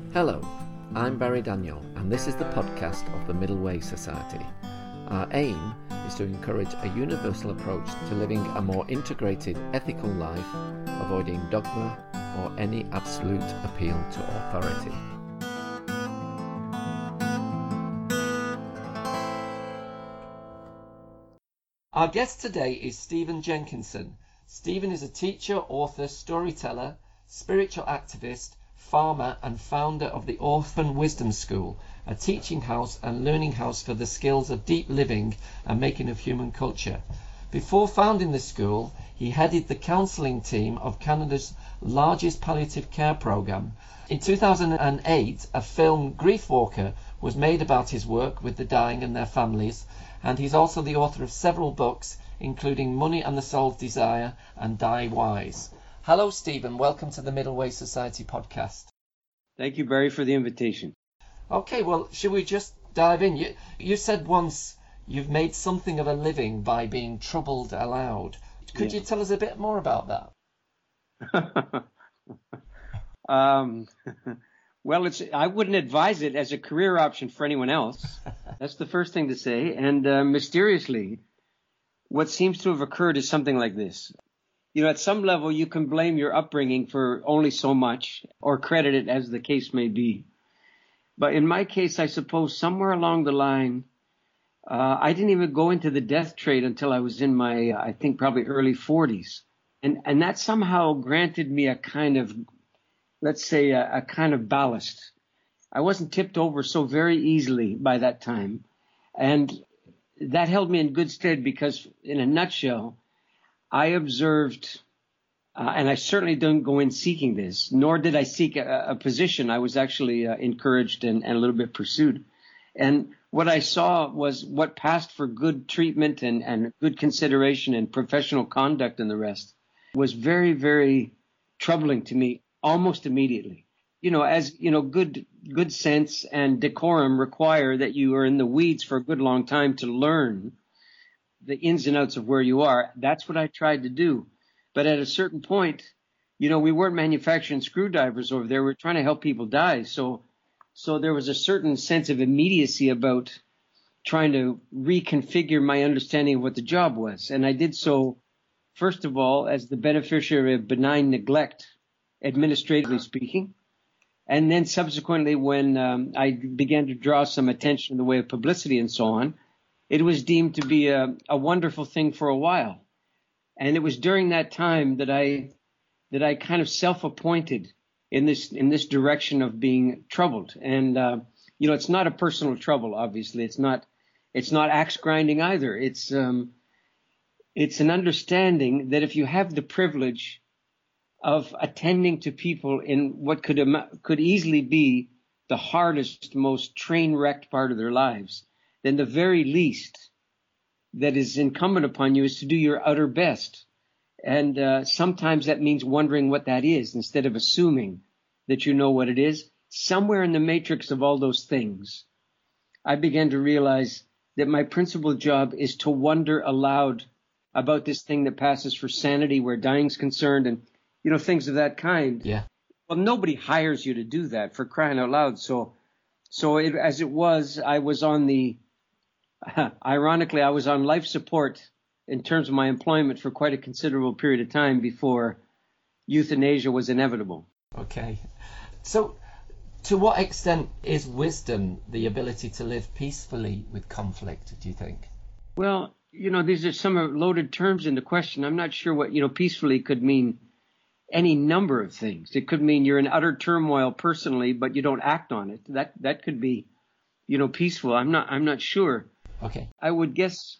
Hello, I'm Barry Daniel, and this is the podcast of the Middle Way Society. Our aim is to encourage a universal approach to living a more integrated, ethical life, avoiding dogma or any absolute appeal to authority. Our guest today is Stephen Jenkinson. Stephen is a teacher, author, storyteller, spiritual activist, farmer and founder of the Orphan Wisdom School, a teaching house and learning house for the skills of deep living and making of human culture. Before founding the school, he headed the counselling team of Canada's largest palliative care programme. In 2008, a film, Grief Walker, was made about his work with the dying and their families, and he's also the author of several books, including Money and the Soul's Desire and Die Wise. Hello, Stephen. Welcome to the Middle Way Society podcast. Thank you, Barry, for the invitation. Okay, well, should we just dive in? You said once you've made something of a living by being troubled aloud. Could you tell us a bit more about that? Well, I wouldn't advise it as a career option for anyone else. That's the first thing to say. And mysteriously, what seems to have occurred is something like this. You know, at some level, you can blame your upbringing for only so much or credit it as the case may be. But in my case, I suppose somewhere along the line, I didn't even go into the death trade until I was in my, I think, probably early 40s. And that somehow granted me a kind of, let's say, a kind of ballast. I wasn't tipped over so very easily by that time. And that held me in good stead because, in a nutshell, I observed, and I certainly didn't go in seeking this, nor did I seek a position. I was actually encouraged and a little bit pursued. And what I saw was what passed for good treatment and good consideration and professional conduct and the rest was very, very troubling to me almost immediately. You know, as you know, good sense and decorum require that you are in the weeds for a good long time to learn the ins and outs of where you are. That's what I tried to do. But at a certain point, you know, we weren't manufacturing screwdrivers over there. We were trying to help people die. So there was a certain sense of immediacy about trying to reconfigure my understanding of what the job was. And I did so, first of all, as the beneficiary of benign neglect, administratively speaking. And then subsequently, when I began to draw some attention in the way of publicity and so on, it was deemed to be a wonderful thing for a while. And it was during that time that I kind of self-appointed in this direction of being troubled. And, you know, it's not a personal trouble, obviously. It's not axe grinding either. It's an understanding that if you have the privilege of attending to people in what could easily be the hardest, most train-wrecked part of their lives, then the very least that is incumbent upon you is to do your utter best. And sometimes that means wondering what that is instead of assuming that you know what it is. Somewhere in the matrix of all those things, I began to realize that my principal job is to wonder aloud about this thing that passes for sanity where dying's concerned and, you know, things of that kind. Yeah. Well, nobody hires you to do that, for crying out loud. So as it was, I was on ironically, I was on life support in terms of my employment for quite a considerable period of time before euthanasia was inevitable. Okay. So to what extent is wisdom the ability to live peacefully with conflict, do you think? Well, you know, these are some loaded terms in the question. I'm not sure what, you know, peacefully could mean any number of things. It could mean you're in utter turmoil personally, but you don't act on it. That could be, you know, peaceful. I'm not sure. Okay. I would guess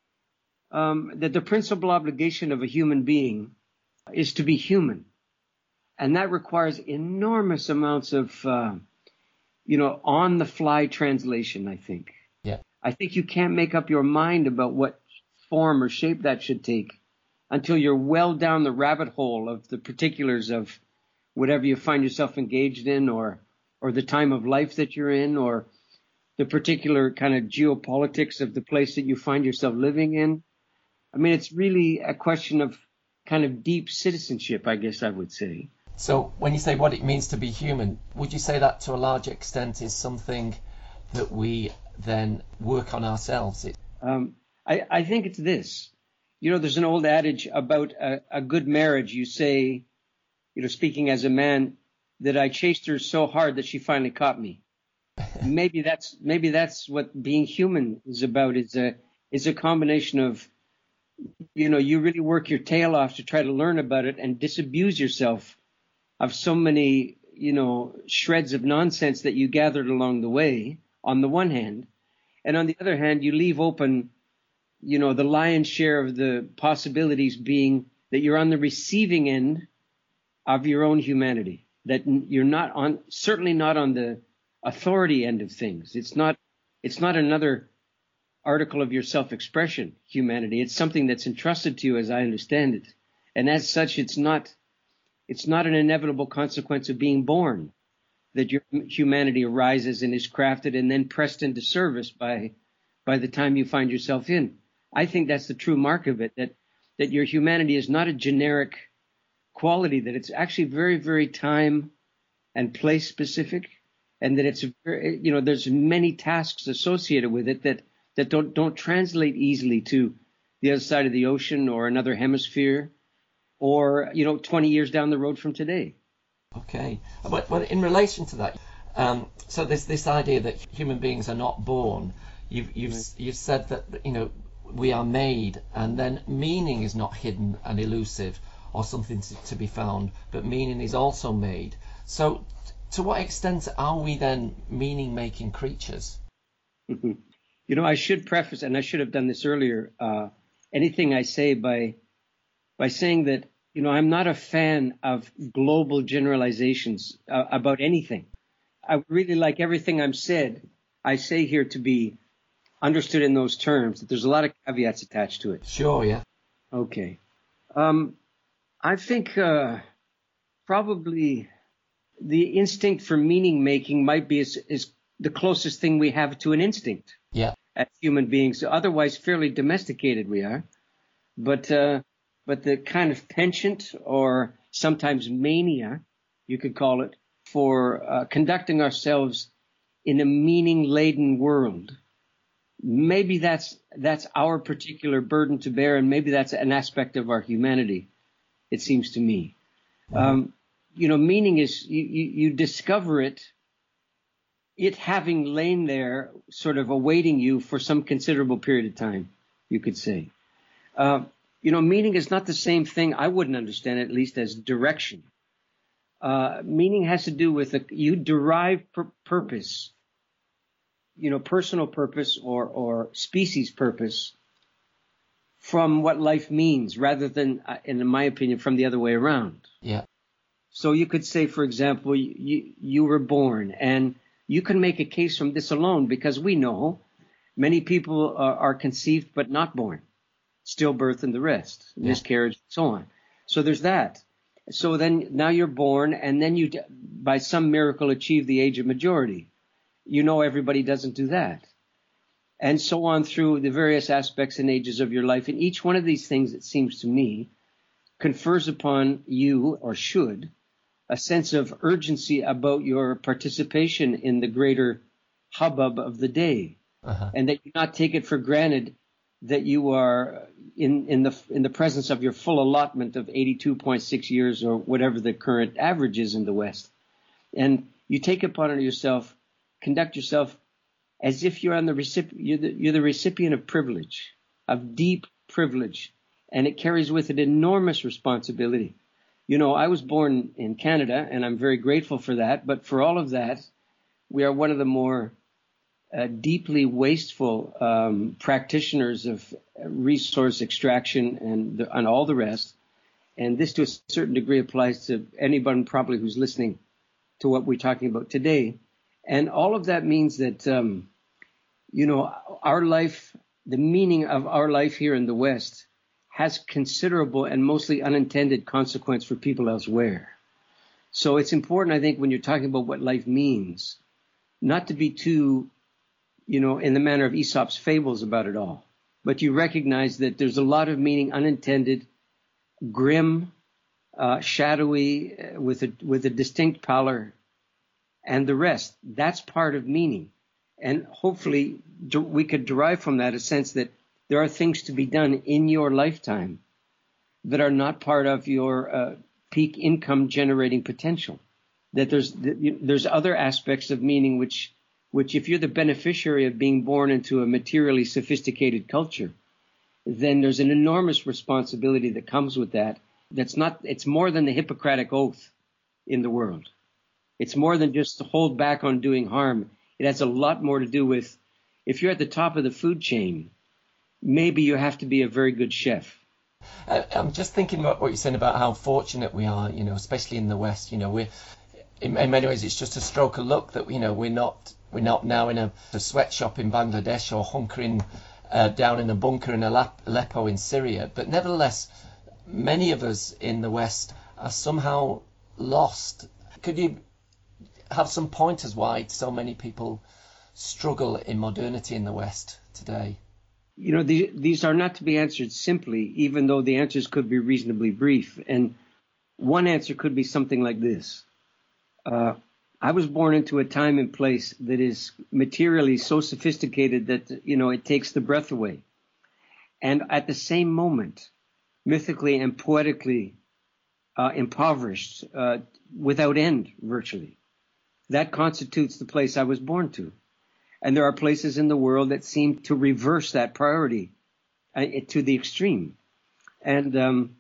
that the principal obligation of a human being is to be human. And that requires enormous amounts of, you know, on-the-fly translation, I think. Yeah. I think you can't make up your mind about what form or shape that should take until you're well down the rabbit hole of the particulars of whatever you find yourself engaged in or the time of life that you're in or the particular kind of geopolitics of the place that you find yourself living in. I mean, it's really a question of kind of deep citizenship, I guess I would say. So when you say what it means to be human, would you say that to a large extent is something that we then work on ourselves? I think it's this. There's an old adage about a good marriage. You say, speaking as a man, that I chased her so hard that she finally caught me. Maybe that's what being human is about. Is a combination of, you really work your tail off to try to learn about it and disabuse yourself of so many, shreds of nonsense that you gathered along the way, on the one hand. And on the other hand, you leave open, the lion's share of the possibilities being that you're on the receiving end of your own humanity, that you're certainly not on the authority end of things. It's not another article of your self-expression, humanity. It's something that's entrusted to you, as I understand it. And as such, it's not an inevitable consequence of being born, that your humanity arises and is crafted and then pressed into service by the time you find yourself in. I think that's the true mark of it, that your humanity is not a generic quality, that it's actually very, very time and place specific, and that it's there's many tasks associated with it that don't translate easily to the other side of the ocean or another hemisphere or 20 years down the road from today. Okay, but in relation to that, so there's this idea that human beings are not born. You've said that we are made, and then meaning is not hidden and elusive or something to be found, but meaning is also made. So to what extent are we then meaning-making creatures? I should preface, and I should have done this earlier, anything I say by saying that, I'm not a fan of global generalizations about anything. I would really like everything I say here to be understood in those terms, that there's a lot of caveats attached to it. Sure, yeah. Okay. I think probably the instinct for meaning making might be is the closest thing we have to an instinct. Yeah. As human beings, otherwise fairly domesticated we are. But the kind of penchant, or sometimes mania, you could call it, for conducting ourselves in a meaning-laden world, maybe that's our particular burden to bear, and maybe that's an aspect of our humanity, it seems to me. Mm-hmm. Meaning is you discover it having lain there sort of awaiting you for some considerable period of time, you could say. Meaning is not the same thing, I wouldn't understand it, at least, as direction. Meaning has to do with you derive purpose, personal purpose or species purpose from what life means, rather than, in my opinion, from the other way around. Yeah. So you could say, for example, you were born, and you can make a case from this alone, because we know many people are conceived but not born, stillbirth and the rest, miscarriage, and so on. So there's that. So then now you're born, and then you, by some miracle, achieve the age of majority. Everybody doesn't do that. And so on through the various aspects and ages of your life. And each one of these things, it seems to me, confers upon you, or should, a sense of urgency about your participation in the greater hubbub of the day. Uh-huh. And that you not take it for granted that you are in the presence of your full allotment of 82.6 years, or whatever the current average is in the West. And you take upon yourself, conduct yourself as if you're you're the recipient of privilege, of deep privilege, and it carries with it enormous responsibility. I was born in Canada, and I'm very grateful for that, but for all of that, we are one of the more deeply wasteful practitioners of resource extraction and all the rest. And this, to a certain degree, applies to anyone probably who's listening to what we're talking about today. And all of that means that, our life, the meaning of our life here in the West, has considerable and mostly unintended consequence for people elsewhere. So it's important, I think, when you're talking about what life means, not to be too, in the manner of Aesop's fables about it all, but you recognize that there's a lot of meaning unintended, grim, shadowy, with a distinct pallor, and the rest. That's part of meaning. And hopefully we could derive from that a sense that there are things to be done in your lifetime that are not part of your peak income generating potential. That there's other aspects of meaning which if you're the beneficiary of being born into a materially sophisticated culture, then there's an enormous responsibility that comes with that. It's more than the Hippocratic Oath in the world. It's more than just to hold back on doing harm. It has a lot more to do with, if you're at the top of the food chain, maybe you have to be a very good chef. I'm just thinking about what you're saying about how fortunate we are, especially in the West. We're, in many ways, it's just a stroke of luck that, we're not now in a sweatshop in Bangladesh or hunkering down in a bunker in Aleppo in Syria. But nevertheless, many of us in the West are somehow lost. Could you have some pointers why so many people struggle in modernity in the West today? These are not to be answered simply, even though the answers could be reasonably brief. And one answer could be something like this. I was born into a time and place that is materially so sophisticated that, it takes the breath away. And at the same moment, mythically and poetically impoverished, without end, virtually. That constitutes the place I was born to. And there are places in the world that seem to reverse that priority to the extreme. And,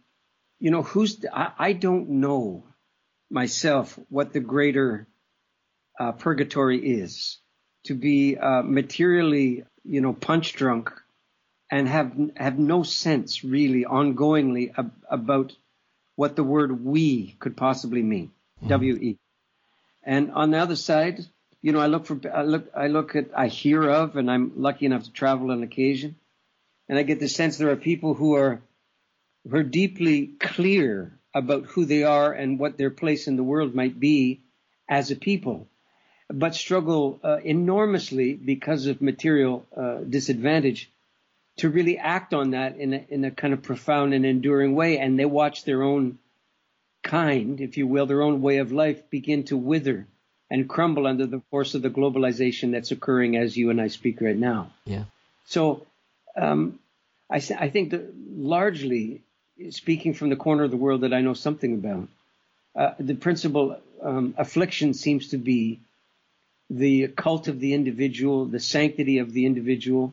I don't know myself what the greater purgatory is. To be materially, punch drunk and have no sense really ongoingly about what the word we could possibly mean. Mm-hmm. W-E. And on the other side, I hear of, and I'm lucky enough to travel on occasion, and I get the sense there are people who are deeply clear about who they are and what their place in the world might be as a people, but struggle enormously because of material disadvantage to really act on that in a kind of profound and enduring way. And they watch their own kind, if you will, their own way of life begin to wither and crumble under the force of the globalization that's occurring as you and I speak right now. Yeah. So I think that largely, speaking from the corner of the world that I know something about, the principal affliction seems to be the cult of the individual, the sanctity of the individual.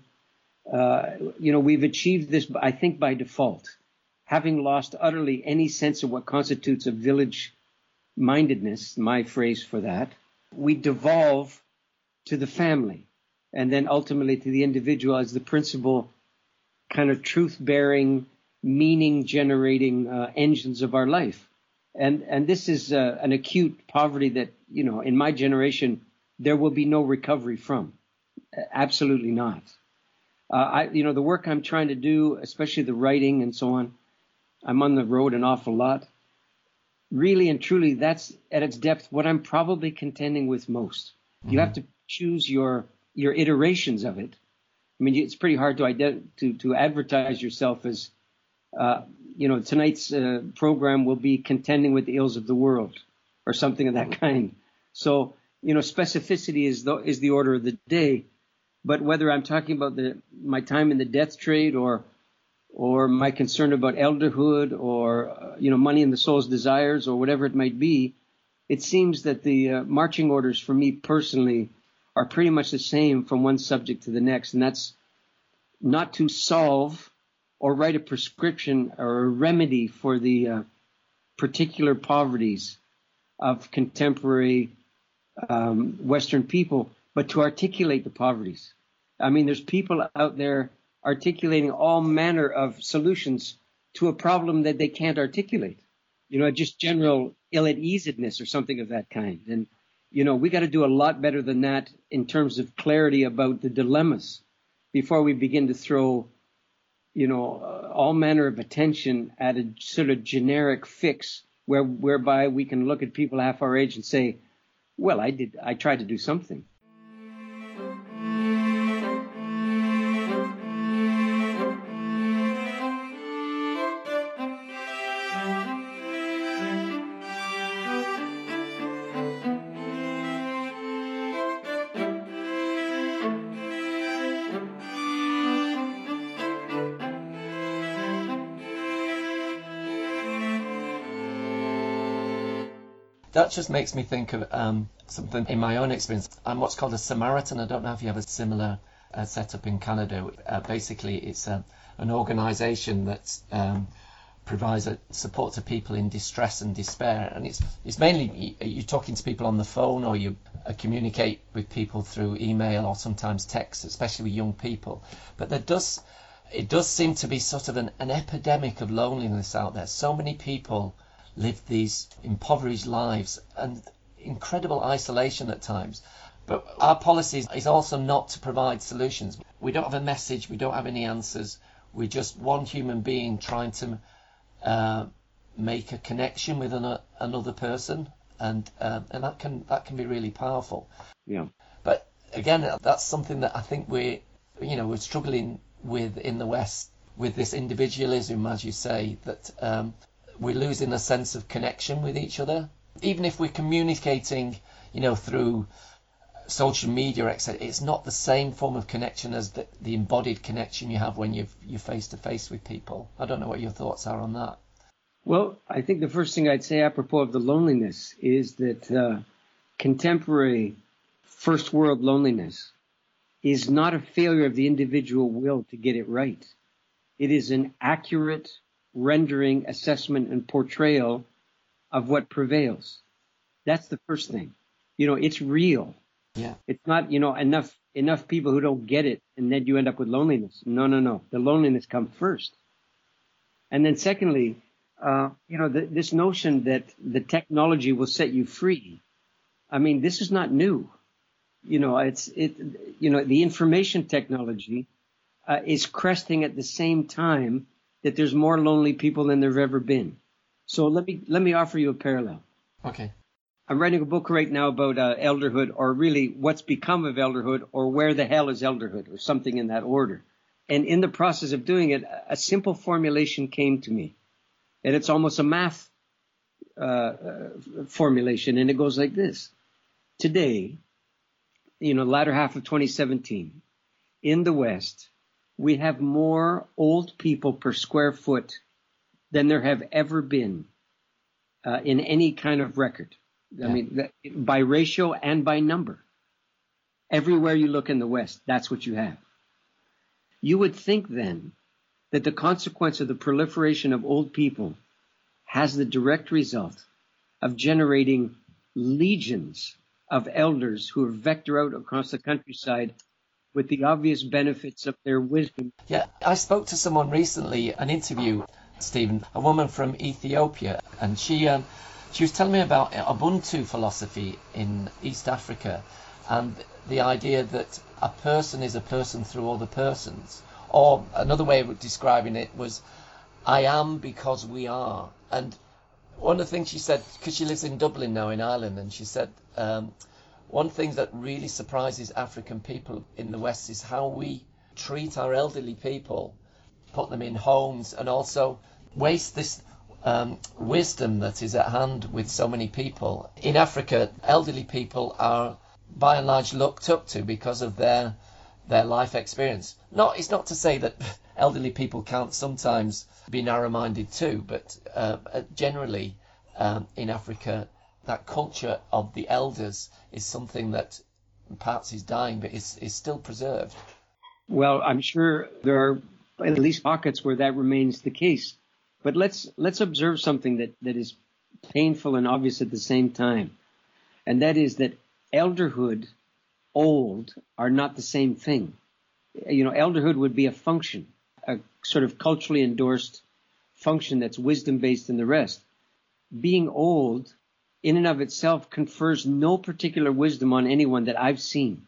We've achieved this, I think, by default, having lost utterly any sense of what constitutes a village mindedness, my phrase for that. We devolve to the family and then ultimately to the individual as the principal kind of truth-bearing, meaning-generating engines of our life. And this is an acute poverty that, in my generation, there will be no recovery from. Absolutely not. The work I'm trying to do, especially the writing and so on, I'm on the road an awful lot. Really and truly, that's at its depth what I'm probably contending with most. Mm-hmm. You have to choose your iterations of it. I mean, it's pretty hard to advertise yourself as, tonight's program will be contending with the ills of the world or something of that kind. So, specificity is the order of the day. But whether I'm talking about my time in the death trade or my concern about elderhood or, money and the soul's desires or whatever it might be, it seems that the marching orders for me personally are pretty much the same from one subject to the next. And that's not to solve or write a prescription or a remedy for the particular poverties of contemporary Western people, but to articulate the poverties. I mean, there's people out there articulating all manner of solutions to a problem that they can't articulate. Just general ill-at-easedness or something of that kind. And, we got to do a lot better than that in terms of clarity about the dilemmas before we begin to throw, all manner of attention at a sort of generic fix whereby we can look at people half our age and say, well, I tried to do something. That just makes me think of something in my own experience. I'm what's called a Samaritan. I don't know if you have a similar setup in Canada. Basically, it's an organisation that provides support to people in distress and despair. And it's mainly you're talking to people on the phone, or you communicate with people through email or sometimes text, especially with young people. But it does seem to be sort of an epidemic of loneliness out there. So many people live these impoverished lives and incredible isolation at times. But our policy is also not to provide solutions. We don't have a message, we don't have any answers. We're just one human being trying to make a connection with another person, and that can be really powerful. Yeah. But again, that's something that I think we're struggling with in the West, with this individualism, as you say, that we're losing a sense of connection with each other. Even if we're communicating, through social media, etc., it's not the same form of connection as the embodied connection you have when you're face to face with people. I don't know what your thoughts are on that. Well, I think the first thing I'd say apropos of the loneliness is that contemporary first world loneliness is not a failure of the individual will to get it right. It is an accurate rendering, assessment, and portrayal of what prevails. That's the first thing. It's real. Yeah. It's not, enough people who don't get it, and then you end up with loneliness. No. The loneliness comes first. And then secondly, this notion that the technology will set you free. I mean, this is not new. The information technology is cresting at the same time that there's more lonely people than there've ever been. So let me offer you a parallel. Okay. I'm writing a book right now about elderhood, or really what's become of elderhood, or where the hell is elderhood, or something in that order. And in the process of doing it, a simple formulation came to me. And it's almost a math formulation, and it goes like this. Today, latter half of 2017, in the West, we have more old people per square foot than there have ever been in any kind of record. Yeah. I mean, by ratio and by number. Everywhere you look in the West, that's what you have. You would think then that the consequence of the proliferation of old people has the direct result of generating legions of elders who are vector out across the countryside with the obvious benefits of their wisdom. Yeah, I spoke to someone recently, an interview, Stephen, a woman from Ethiopia, and she was telling me about Ubuntu philosophy in East Africa, and the idea that a person is a person through other persons. Or another way of describing it was, I am because we are. And one of the things she said, because she lives in Dublin now in Ireland, and she said, one thing that really surprises African people in the West is how we treat our elderly people, put them in homes, and also waste this wisdom that is at hand with so many people. In Africa, elderly people are by and large looked up to because of their life experience. It's not to say that elderly people can't sometimes be narrow-minded too, but generally in Africa, that culture of the elders is something that perhaps is dying, but is still preserved. Well, I'm sure there are at least pockets where that remains the case. But let's observe something that is painful and obvious at the same time. And that is that elderhood, old, are not the same thing. Elderhood would be a function, a sort of culturally endorsed function that's wisdom-based and the rest. Being old, in and of itself, confers no particular wisdom on anyone that I've seen.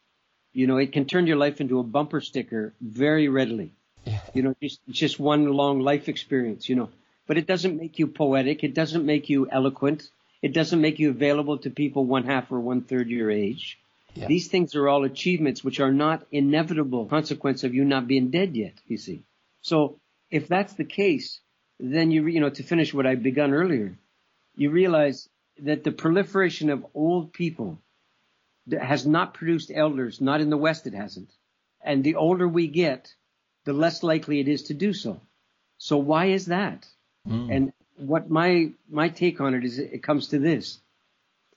It can turn your life into a bumper sticker very readily. Yeah. Just one long life experience, But it doesn't make you poetic. It doesn't make you eloquent. It doesn't make you available to people 1/2 or 1/3 your age. Yeah. These things are all achievements which are not inevitable consequence of you not being dead yet, you see. So if that's the case, then to finish what I begun earlier, you realize that the proliferation of old people has not produced elders, not in the West it hasn't. And the older we get, the less likely it is to do so. So why is that? And what my take on it is, it comes to this.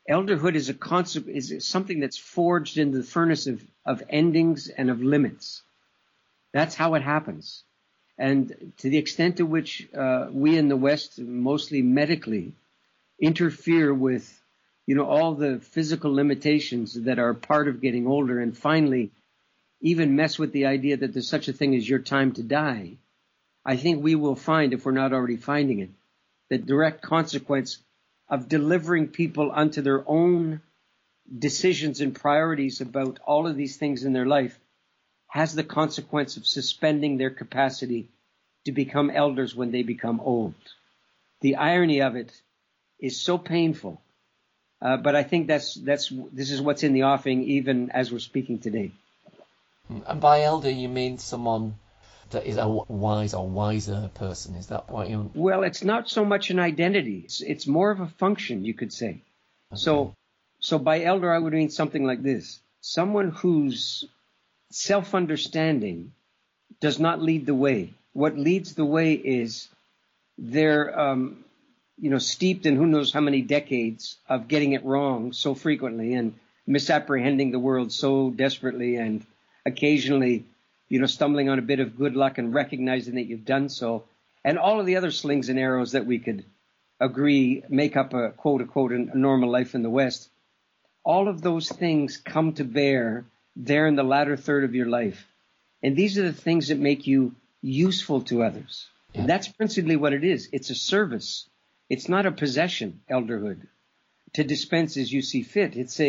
Elderhood is is something that's forged into the furnace of endings and of limits. That's how it happens. And to the extent to which we in the West, mostly medically, interfere with, all the physical limitations that are part of getting older, and finally even mess with the idea that there's such a thing as your time to die, I think we will find, if we're not already finding it, the direct consequence of delivering people unto their own decisions and priorities about all of these things in their life has the consequence of suspending their capacity to become elders when they become old. The irony of it is so painful, but I think this is what's in the offing even as we're speaking today. And by elder, you mean someone that is a wise or wiser person? Is that what you? Well, it's not so much an identity. It's more of a function, you could say. Okay. So by elder, I would mean something like this: someone whose self-understanding does not lead the way. What leads the way is they're, steeped in who knows how many decades of getting it wrong so frequently and misapprehending the world so desperately, and occasionally, stumbling on a bit of good luck and recognizing that you've done so, and all of the other slings and arrows that we could agree make up a quote-unquote a normal life in the West. All of those things come to bear there in the latter third of your life. And these are the things that make you useful to others. Yeah. And that's principally what it is. It's a service. It's not a possession, elderhood, to dispense as you see fit. It's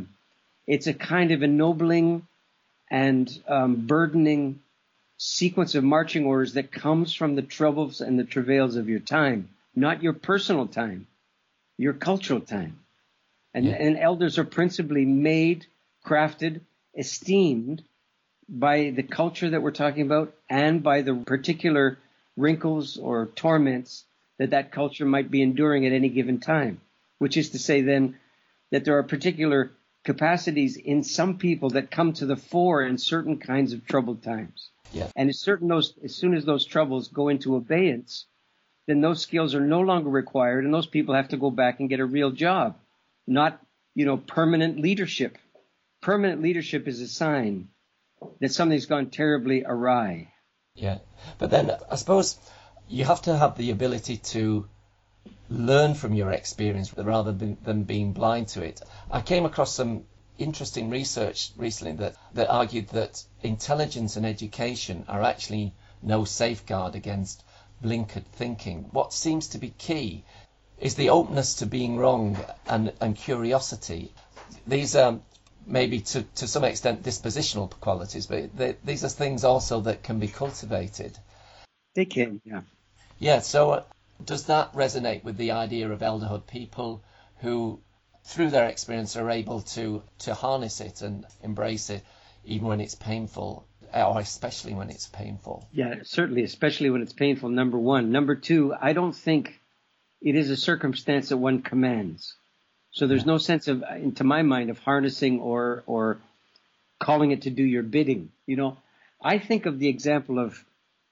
a kind of ennobling and burdening sequence of marching orders that comes from the troubles and the travails of your time, not your personal time, your cultural time. And elders are principally made, crafted, esteemed by the culture that we're talking about and by the particular wrinkles or torments that culture might be enduring at any given time, which is to say then that there are particular capacities in some people that come to the fore in certain kinds of troubled times. Yeah. And as soon as those troubles go into abeyance, then those skills are no longer required, and those people have to go back and get a real job, not, permanent leadership. Permanent leadership is a sign that something's gone terribly awry. Yeah. But then I suppose you have to have the ability to learn from your experience rather than being blind to it. I came across some interesting research recently that argued that intelligence and education are actually no safeguard against blinkered thinking. What seems to be key is the openness to being wrong and curiosity. These are maybe to some extent dispositional qualities, but these are things also that can be cultivated. They can, yeah. Yeah, so does that resonate with the idea of elderhood, people who through their experience are able to harness it and embrace it even when it's painful, or especially when it's painful? Yeah, certainly, especially when it's painful, number one. Number two, I don't think it is a circumstance that one commands. So there's no sense of, to my mind, of harnessing or calling it to do your bidding. I think of the example of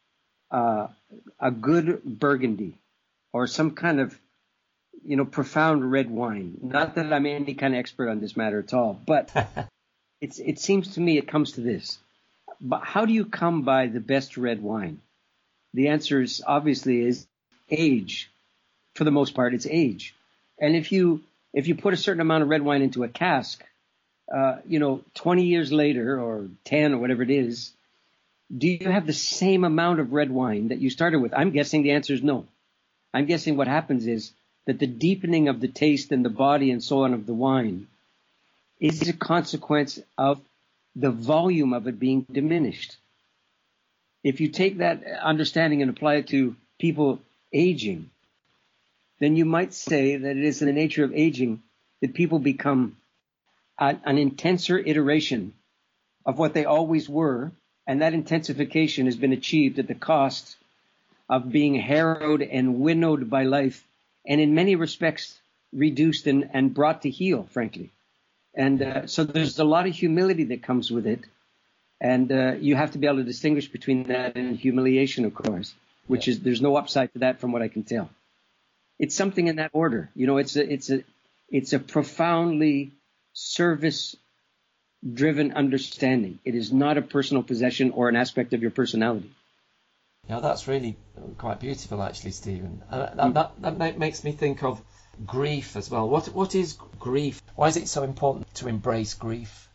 a good Burgundy or some kind of, profound red wine. Not that I'm any kind of expert on this matter at all, but it seems to me it comes to this. But how do you come by the best red wine? The answer is obviously age. For the most part, it's age. And if you put a certain amount of red wine into a cask, 20 years later or 10 or whatever it is, do you have the same amount of red wine that you started with? I'm guessing the answer is no. I'm guessing what happens is that the deepening of the taste and the body and so on of the wine is a consequence of the volume of it being diminished. If you take that understanding and apply it to people aging, then you might say that it is in the nature of aging that people become an intenser iteration of what they always were, and that intensification has been achieved at the cost of being harrowed and winnowed by life, and in many respects reduced and brought to heel, frankly. And so there's a lot of humility that comes with it, and you have to be able to distinguish between that and humiliation, of course, which is there's no upside to that from what I can tell. It's something in that order. It's It's a profoundly service-driven understanding. It is not a personal possession or an aspect of your personality. Yeah, that's really quite beautiful, actually, Stephen. That makes me think of grief as well. What is grief? Why is it so important to embrace grief?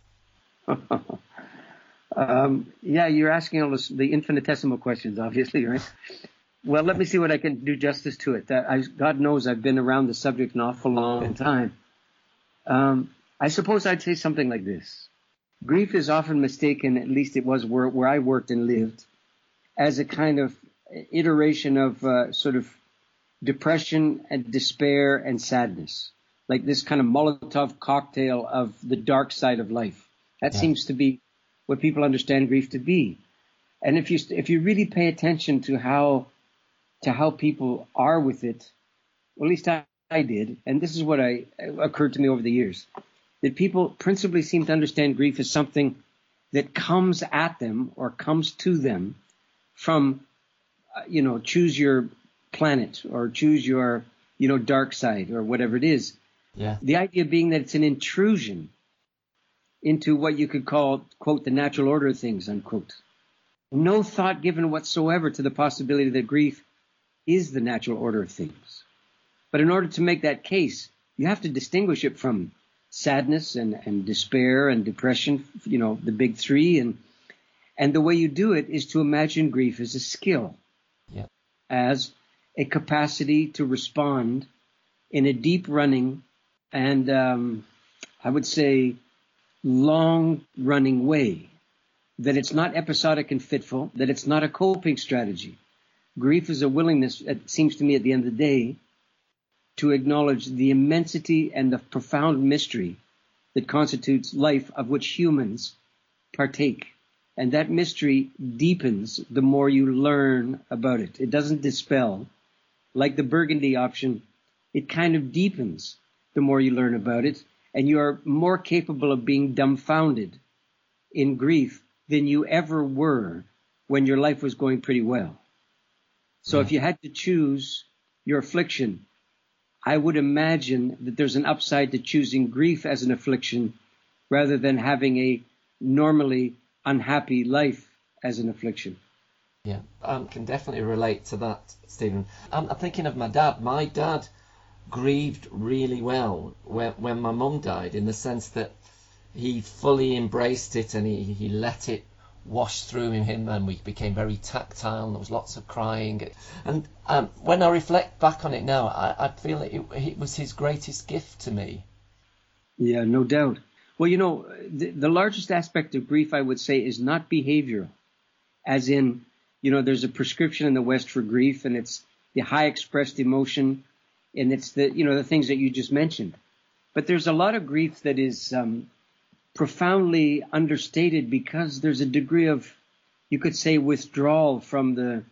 Yeah, you're asking all the infinitesimal questions, obviously, right? Well, let me see what I can do justice to it. God knows I've been around the subject an awful long time. I suppose I'd say something like this. Grief is often mistaken, at least it was where I worked and lived, as a kind of iteration of sort of depression and despair and sadness, like this kind of Molotov cocktail of the dark side of life. That seems to be what people understand grief to be. And if you really pay attention to how people are with it, well, at least I did, and this is what occurred to me over the years, that people principally seem to understand grief as something that comes at them or comes to them from, choose your planet or choose your, dark side or whatever it is. Yeah. The idea being that it's an intrusion into what you could call, quote, the natural order of things, unquote. No thought given whatsoever to the possibility that grief is the natural order of things. But in order to make that case, you have to distinguish it from sadness and despair and depression, the big three. And the way you do it is to imagine grief as a skill, as a capacity to respond in a deep running and I would say long running way, that it's not episodic and fitful, that it's not a coping strategy. Grief is a willingness, it seems to me at the end of the day, to acknowledge the immensity and the profound mystery that constitutes life, of which humans partake. And that mystery deepens the more you learn about it. It doesn't dispel. Like the Burgundy option, it kind of deepens the more you learn about it. And you are more capable of being dumbfounded in grief than you ever were when your life was going pretty well. So if you had to choose your affliction, I would imagine that there's an upside to choosing grief as an affliction rather than having a normally unhappy life as an affliction. Yeah, I can definitely relate to that, Stephen. I'm thinking of my dad. My dad grieved really well when my mum died, in the sense that he fully embraced it and he let it wash through him, and we became very tactile, and there was lots of crying. And when I reflect back on it now, I feel it was his greatest gift to me. Yeah, no doubt. Well, the largest aspect of grief, I would say, is not behavioral, as in, there's a prescription in the West for grief, and it's the high expressed emotion, and it's the things that you just mentioned. But there's a lot of grief that is profoundly understated because there's a degree of, you could say, withdrawal from the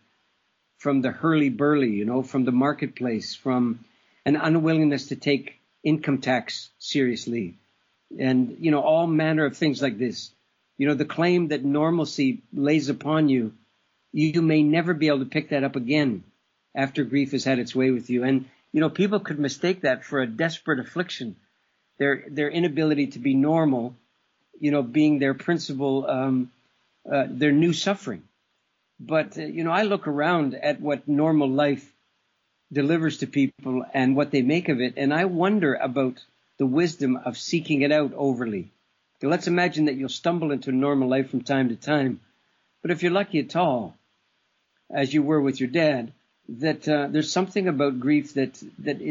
hurly-burly, from the marketplace, from an unwillingness to take income tax seriously, and, all manner of things like this. The claim that normalcy lays upon you, you may never be able to pick that up again after grief has had its way with you. And, people could mistake that for a desperate affliction, their inability to be normal, being their principal, their new suffering. But, I look around at what normal life delivers to people and what they make of it, and I wonder about the wisdom of seeking it out overly. So let's imagine that you'll stumble into normal life from time to time, but if you're lucky at all, as you were with your dad, that there's something about grief that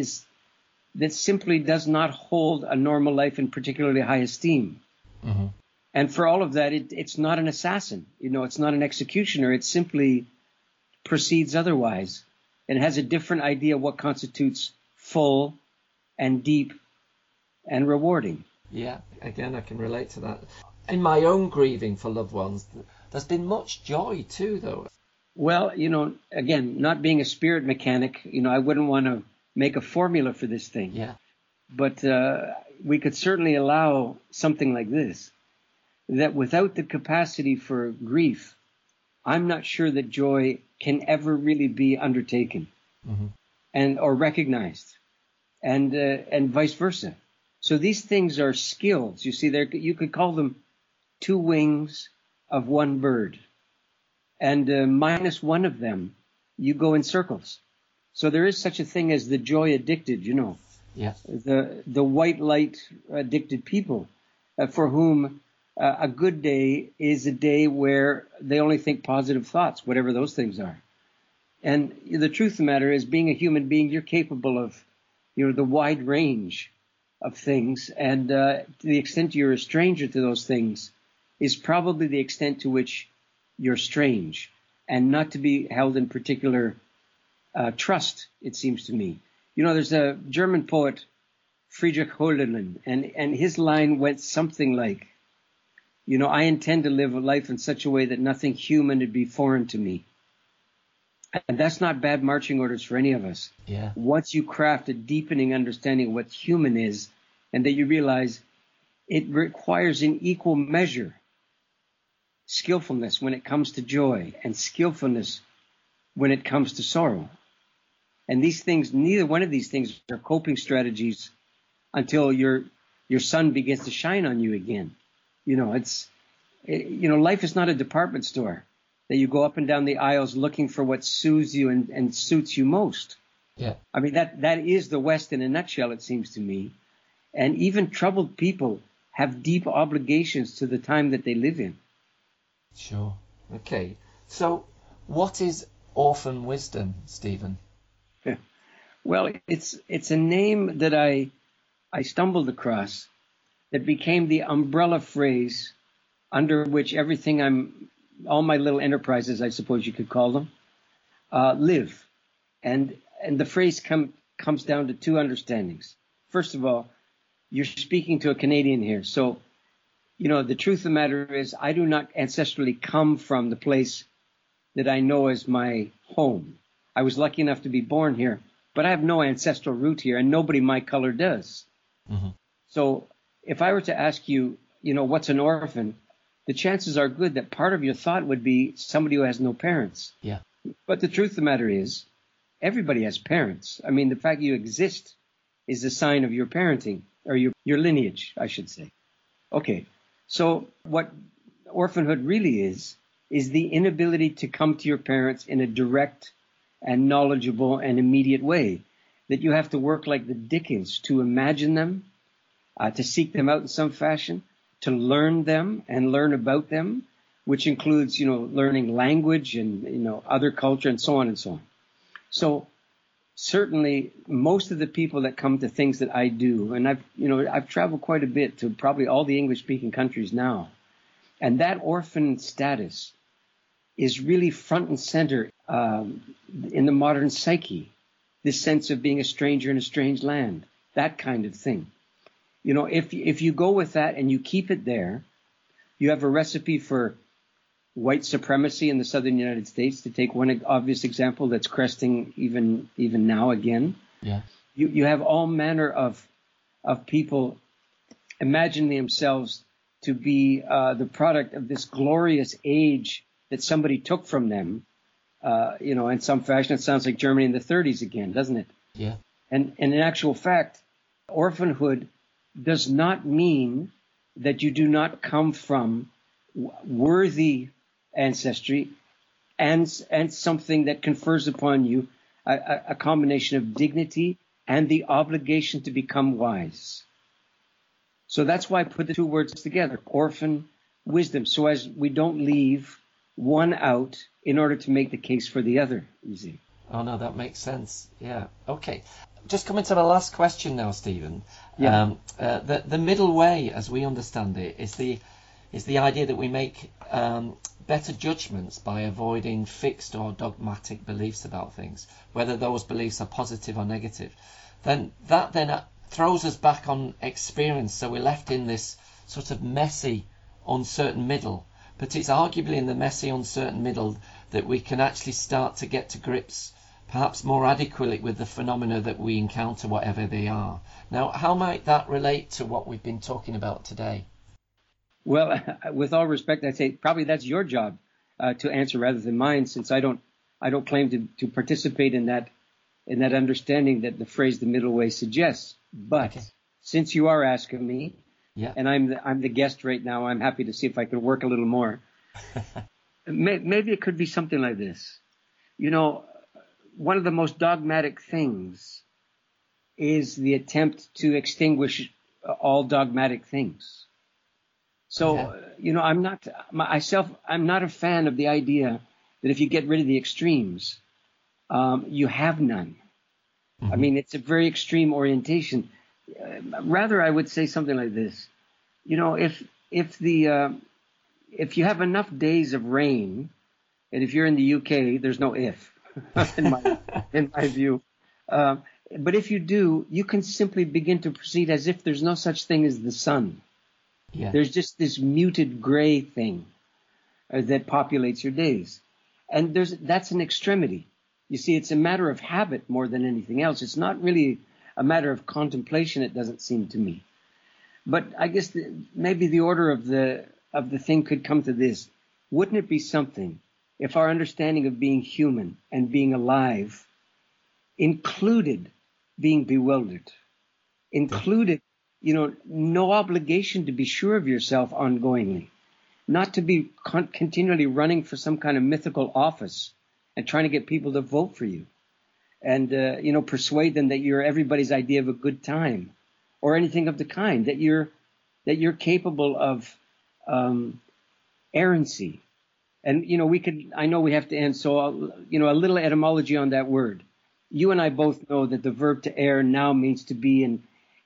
simply does not hold a normal life in particularly high esteem. Mm-hmm. And for all of that, it's not an assassin. It's not an executioner. It simply proceeds otherwise and has a different idea of what constitutes full and deep and rewarding. Yeah, again, I can relate to that. In my own grieving for loved ones, there's been much joy too, though. Well, again, not being a spirit mechanic, I wouldn't want to make a formula for this thing. Yeah. But we could certainly allow something like this, that without the capacity for grief, I'm not sure that joy can ever really be undertaken or recognized, and vice versa. So these things are skills. You see, you could call them two wings of one bird. And minus one of them, you go in circles. So there is such a thing as the joy addicted, you know. Yeah. The white light addicted people for whom a good day is a day where they only think positive thoughts, whatever those things are. And the truth of the matter is, being a human being, you're capable of, the wide range of things. And to the extent you're a stranger to those things is probably the extent to which you're strange, and not to be held in particular trust, it seems to me. There's a German poet, Friedrich Hölderlin, and his line went something like, I intend to live a life in such a way that nothing human would be foreign to me. And that's not bad marching orders for any of us. Yeah. Once you craft a deepening understanding of what human is, and that you realize it requires in equal measure skillfulness when it comes to joy and skillfulness when it comes to sorrow. And these things, neither one of these things are coping strategies until your sun begins to shine on you again. Life is not a department store that you go up and down the aisles looking for what soothes you and suits you most. Yeah. I mean, that is the West in a nutshell, it seems to me. And even troubled people have deep obligations to the time that they live in. Sure. Okay. So what is orphan wisdom, Stephen? Well, it's a name that I stumbled across that became the umbrella phrase under which all my little enterprises, I suppose you could call them, live. And the phrase comes down to two understandings. First of all, you're speaking to a Canadian here. So, the truth of the matter is I do not ancestrally come from the place that I know as my home. I was lucky enough to be born here, but I have no ancestral root here, and nobody my color does. Mm-hmm. So if I were to ask you, what's an orphan, the chances are good that part of your thought would be somebody who has no parents. Yeah. But the truth of the matter is, everybody has parents. I mean, the fact you exist is a sign of your parenting, or your lineage, I should say. Okay, so what orphanhood really is the inability to come to your parents in a direct and knowledgeable and immediate way, that you have to work like the Dickens to imagine them, to seek them out in some fashion, to learn them and learn about them, which includes, learning language and, other culture and so on and so on. So certainly most of the people that come to things that I do, and I've traveled quite a bit to probably all the English-speaking countries now, and that orphan status is really front and center in the modern psyche, this sense of being a stranger in a strange land, that kind of thing. If you go with that and you keep it there, you have a recipe for white supremacy in the southern United States, to take one obvious example that's cresting even now again. Yeah. You have all manner of people imagining themselves to be the product of this glorious age that somebody took from them, in some fashion. It sounds like Germany in the 30s again, doesn't it? Yeah. And in actual fact, orphanhood does not mean that you do not come from worthy ancestry and something that confers upon you a combination of dignity and the obligation to become wise. So that's why I put the two words together, orphan, wisdom, so as we don't leave one out in order to make the case for the other, you see. Oh, no, that makes sense. Yeah. Okay. Just coming to the last question now, Stephen. Yeah. The middle way, as we understand it, is the idea that we make better judgments by avoiding fixed or dogmatic beliefs about things, whether those beliefs are positive or negative. Then that throws us back on experience, so we're left in this sort of messy, uncertain middle. But it's arguably in the messy, uncertain middle that we can actually start to get to grips perhaps more adequately with the phenomena that we encounter, whatever they are. Now, how might that relate to what we've been talking about today? Well, with all respect, I'd say probably that's your job to answer rather than mine, since I don't claim to participate in that understanding that the phrase "the middle way" suggests. But since you are asking me, Yeah. and I'm the guest right now, I'm happy to see if I can work a little more. Maybe it could be something like this. You know, one of the most dogmatic things is the attempt to extinguish all dogmatic things. So, you know, I'm not a fan of the idea that if you get rid of the extremes, you have none. Mm-hmm. I mean, it's a very extreme orientation. Rather, I would say something like this. You know, if you have enough days of rain, and if you're in the UK, there's no if, in my view. But if you do, you can simply begin to proceed as if there's no such thing as the sun. Yeah. There's just this muted gray thing that populates your days. And that's an extremity. You see, it's a matter of habit more than anything else. It's not really a matter of contemplation, it doesn't seem to me. But I guess maybe the order of the thing could come to this. Wouldn't it be something if our understanding of being human and being alive included being bewildered, included, you know, no obligation to be sure of yourself ongoingly, not to be continually running for some kind of mythical office and trying to get people to vote for you and, you know, persuade them that you're everybody's idea of a good time or anything of the kind, that you're capable of errancy. And, you know, I know we have to end, so, you know, a little etymology on that word. You and I both know that the verb to err now means to be in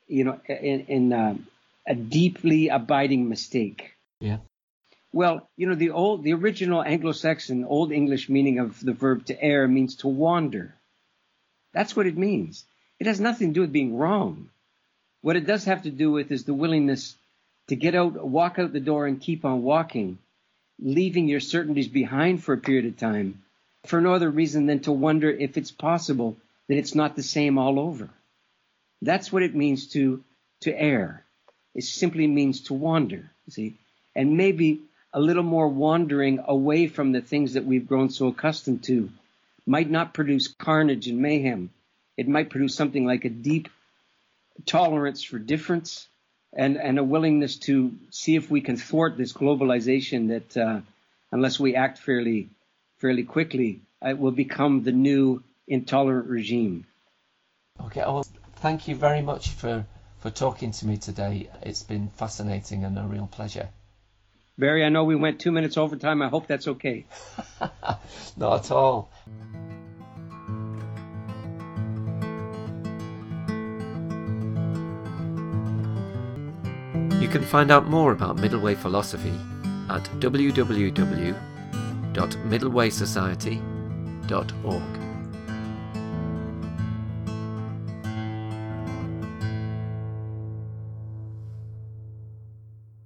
a deeply abiding mistake. Yeah. Well, you know, the original Anglo-Saxon Old English meaning of the verb to err means to wander. That's what it means. It has nothing to do with being wrong. What it does have to do with is the willingness to get out, walk out the door and keep on walking, leaving your certainties behind for a period of time, for no other reason than to wonder if it's possible that it's not the same all over. That's what it means to err. It simply means to wander, you see. And maybe a little more wandering away from the things that we've grown so accustomed to might not produce carnage and mayhem. It might produce something like a deep tolerance for difference and a willingness to see if we can thwart this globalization that, unless we act fairly quickly, it will become the new intolerant regime. Okay, well, thank you very much for talking to me today. It's been fascinating and a real pleasure. Barry, I know we went 2 minutes over time. I hope that's okay. Not at all. You can find out more about Middle Way philosophy at www.middlewaysociety.org.